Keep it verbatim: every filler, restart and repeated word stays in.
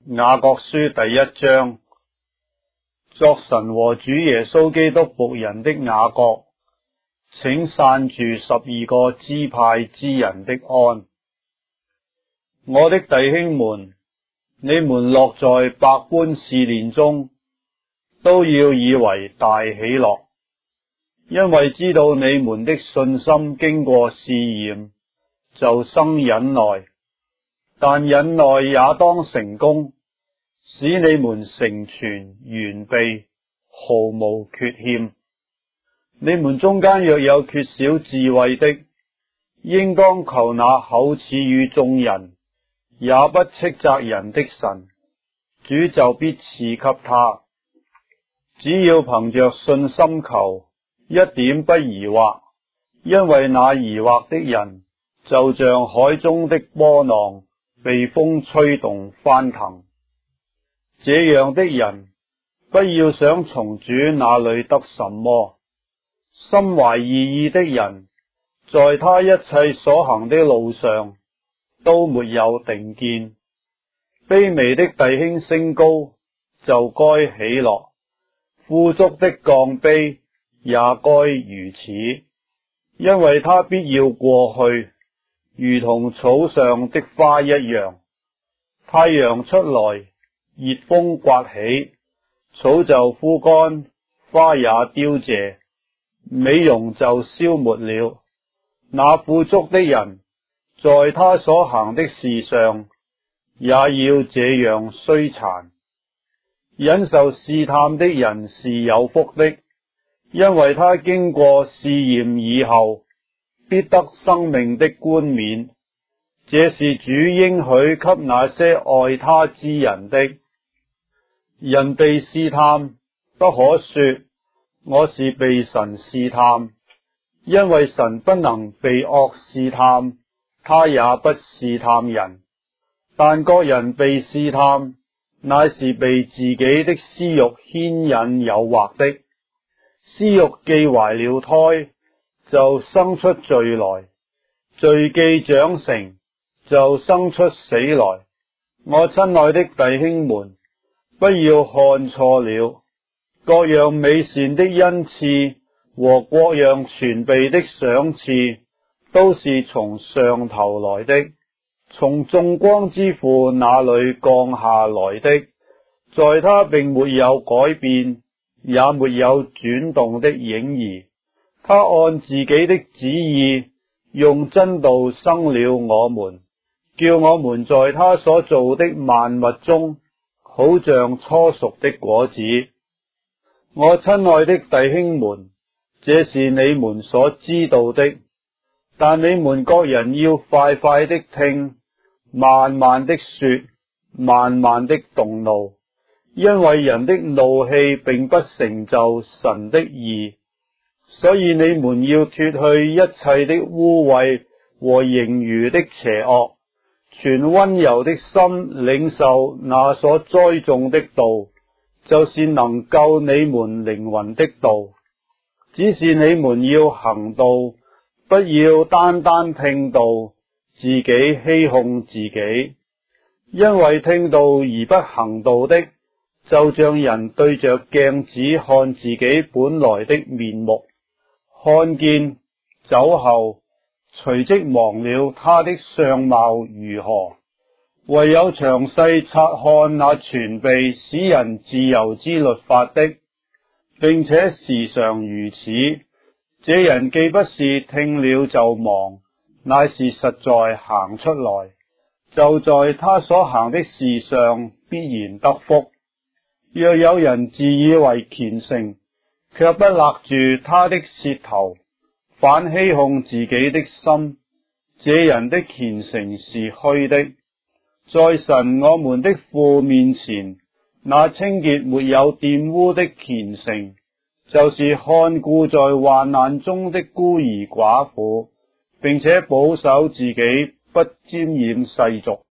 雅各書第一章，作神和主耶穌基督僕人的雅各，請散住十二個支派之人的安。我的弟兄們，你們落在百般試煉中，都要以為大喜樂，因為知道你們的信心經過試驗，就生忍耐。但忍耐也當成功，使你們成全完備，毫無缺欠。你們中間若有缺少智慧的，應當求那厚賜與眾人，也不斥責人的神，主就必賜給他。只要憑着信心求，一點不疑惑，因為那疑惑的人，就像海中的波浪，被風吹動翻騰。這樣的人，不要想從主那裏得什麼。心懷二意的人，在他一切所行的路上，都沒有定見。卑微的弟兄升高，就該喜樂；富足的降卑，也該如此，因為他必要過去，如同草上的花一樣。太陽出來，熱風颳起，草就枯乾，花也凋謝，美容就消沒了。那富足的人，在他所行的事上，也要這樣衰殘。忍受試探的人是有福的，因為他經過試驗以後，必得生命的冠冕。這是主應許給那些愛他之人的。人被試探，不可說我是被神試探，因為神不能被惡試探，他也不試探人。但各人被試探，乃是被自己的私欲牽引誘惑的。私欲既懷了胎，就生出罪來；罪既長成，就生出死來。我親愛的弟兄們，不要看錯了，各樣美善的恩賜和各樣全備的賞賜，都是從上頭來的，從眾光之父那裏降下來的。在他並沒有改變，也沒有轉動的影兒。他按自己的旨意，用真道生了我們，叫我們在他所造的萬物中，好像初熟的果子。我親愛的弟兄們，這是你們所知道的，但你們各人要快快的聽，慢慢的說，慢慢的動怒，因為人的怒氣並不成就神的義。所以你們要脫去一切的污穢和盈餘的邪惡，全溫柔的心領受那所栽種的道，就是能救你們靈魂的道。只是你們要行道，不要單單聽道，自己欺哄自己。因為聽道而不行道的，就像人對着鏡子看自己本來的面目，看見走後，隨即忘了他的相貌如何。唯有詳細察看那全備使人自由之律法的，並且時常如此，這人既不是聽了就忘，乃是實在行出來，就在他所行的事上必然得福。若有人自以為虔誠，卻不勒住他的舌頭，反欺哄自己的心，這人的虔誠是虛的。在神我們的父面前，那清潔沒有玷污的虔誠，就是看顧在患難中的孤兒寡婦，並且保守自己不沾染世俗。